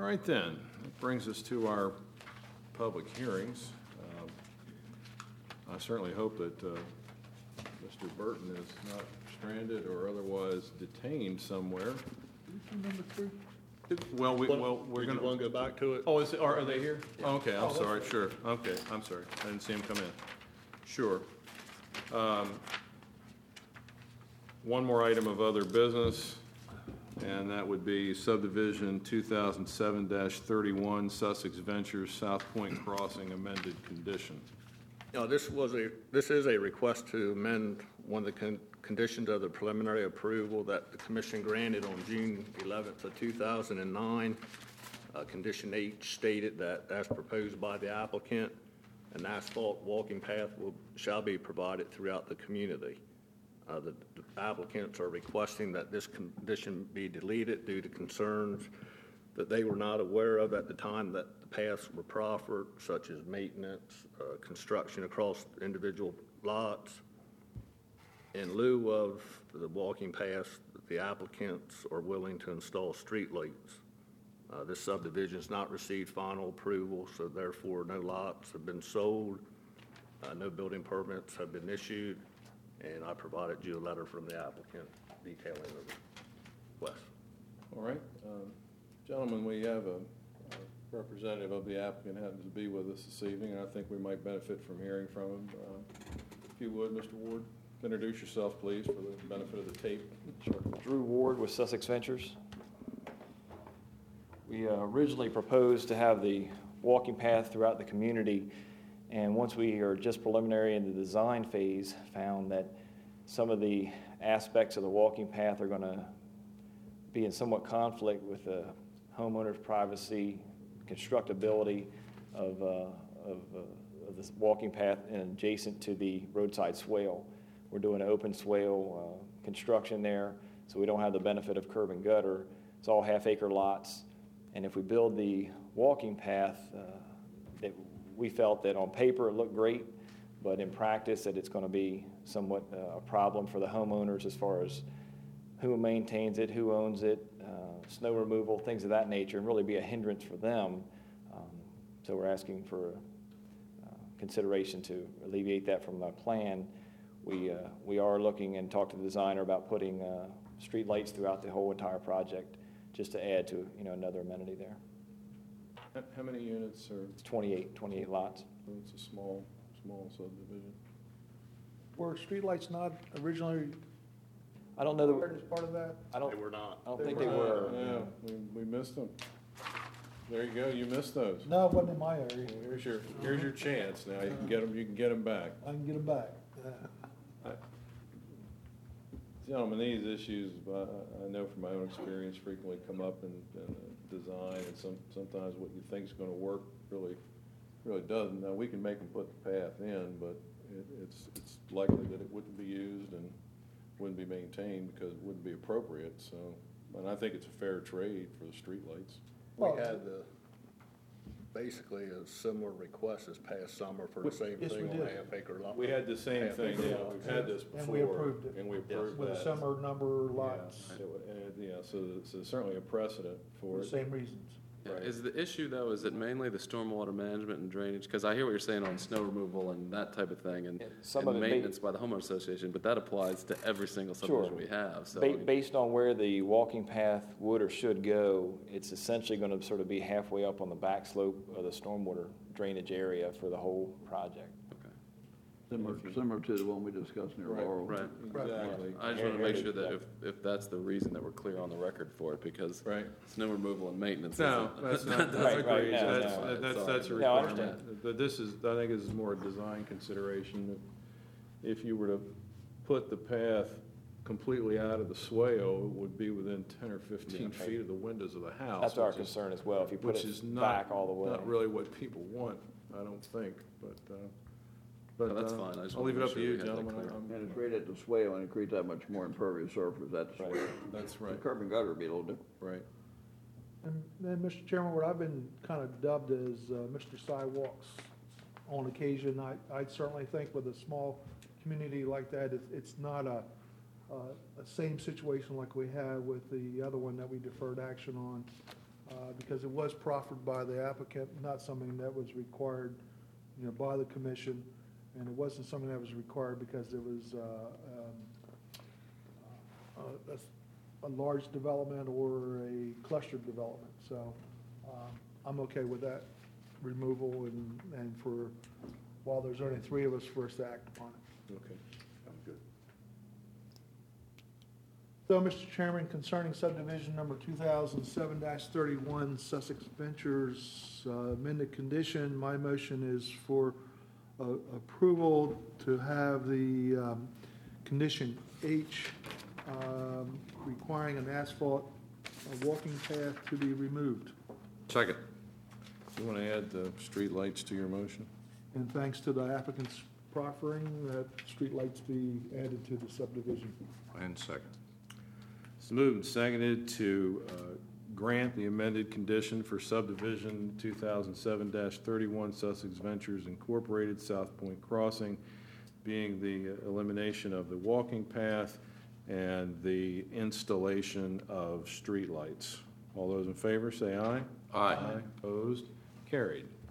right then, that brings us to our public hearings. I certainly hope that Mr. Burton is not stranded or otherwise detained somewhere. Number 3. Well, we're You going want to go back to it? Oh, are they here? Yeah. Okay, I'm sorry, sure. Okay, I'm sorry. I didn't see him come in. Sure. One more item of other business, and that would be subdivision 2007-31 Sussex Ventures South Point Crossing amended condition. This is a request to amend one of the conditions of the preliminary approval that the commission granted on June 11th of 2009. Condition H stated that, as proposed by the applicant, an asphalt walking path shall be provided throughout the community. The applicants are requesting that this condition be deleted due to concerns that they were not aware of at the time that the paths were proffered, such as maintenance, construction across individual lots. In lieu of the walking paths, the applicants are willing to install streetlights. This subdivision has not received final approval, so therefore no lots have been sold, no building permits have been issued, and I provided you a letter from the applicant detailing the request. All right. Gentlemen, we have a representative of the applicant happens to be with us this evening, and I think we might benefit from hearing from him. If you would, Mr. Ward, introduce yourself, please, for the benefit of the tape. Sure. Drew Ward with Sussex Ventures. We originally proposed to have the walking path throughout the community, and once we are just preliminary in the design phase, found that some of the aspects of the walking path are going to be in somewhat conflict with the homeowner's privacy, constructability of this walking path and adjacent to the roadside swale. We're doing an open swale construction there, so we don't have the benefit of curb and gutter. It's all half-acre lots, and if we build the walking path, that we felt that on paper it looked great, but in practice that it's going to be somewhat a problem for the homeowners as far as who maintains it, who owns it, snow removal, things of that nature, and really be a hindrance for them. So we're asking for consideration to alleviate that from the plan. We are looking and talk to the designer about putting street lights throughout the whole entire project, just to add to another amenity there. How many units are? It's 28 lots. It's a small subdivision. Were streetlights not originally I don't know the. as part of that? They were not. I don't think they were. Yeah, we missed them. There you go. You missed those. No, it wasn't in my area. Well, here's your chance. Now you can get them. You can get them back. I can get them back. Gentlemen, these issues, I know from my own experience, frequently come up in design, and sometimes what you think is going to work really doesn't. Now, we can make them put the path in, but it's likely that it wouldn't be used and wouldn't be maintained because it wouldn't be appropriate. So, and I think it's a fair trade for the streetlights. We had basically a similar request this past summer for the same Yes, thing we on did. a half-acre lot. We had the same thing. Yeah, we've had this before, And we approved it. And we approved With a that. similar number lots, So there's certainly a precedent for for the it. same reasons. Yeah, Right. is the issue, though, is it mainly the stormwater management and drainage? Because I hear what you're saying on snow removal and that type of thing, and, Some and of it may- maintenance by the homeowner association, but that applies to every single subdivision we have. So Based on where the walking path would or should go, it's essentially going to sort of be halfway up on the back slope of the stormwater drainage area for the whole project. Similar to the one we discussed near Right. Laurel. right. Exactly. I just want to make sure that if that's the reason that we're clear on the record for it, because Right. snow removal and maintenance. No, isn't- that's not, that that's doesn't Right, agreed. no, That's no. a No, I requirement. understand. But I think this is more a design consideration. If you were to put the path completely out of the swale, it would be within 10 or 15 Yeah. feet of the windows of the house. That's our which is- concern as well, if you put Which it is back all the way. not really what people want, I don't think, but No, that's fine. I just I'll wanna leave it make up to sure you, we have that gentlemen. clear. And it's right at the swale, and it creates that much more impervious surface at the Right. swale. That's The right, curb and gutter would be a little different. right. And then, Mr. Chairman, what I've been kind of dubbed as Mr. Sidewalks on occasion, I certainly think with a small community like that, it's not a same situation like we had with the other one that we deferred action on. because it was proffered by the applicant, not something that was required, by the commission, and it wasn't something that was required because it was a large development or a clustered development. So I'm okay with that removal and for, while there's only 3 of us, for us to act upon it. Okay, I'm good. So, Mr. Chairman, concerning subdivision number 2007-31 Sussex Ventures amended condition, my motion is for approval to have the condition H requiring an asphalt walking path to be removed. Second. You want to add the streetlights to your motion? And thanks to the applicant's proffering that streetlights be added to the subdivision. And second. It's moved and seconded to grant the amended condition for subdivision 2007-31 Sussex Ventures Incorporated, South Point Crossing, being the elimination of the walking path and the installation of streetlights. All those in favor, say aye. Aye. Opposed? Carried.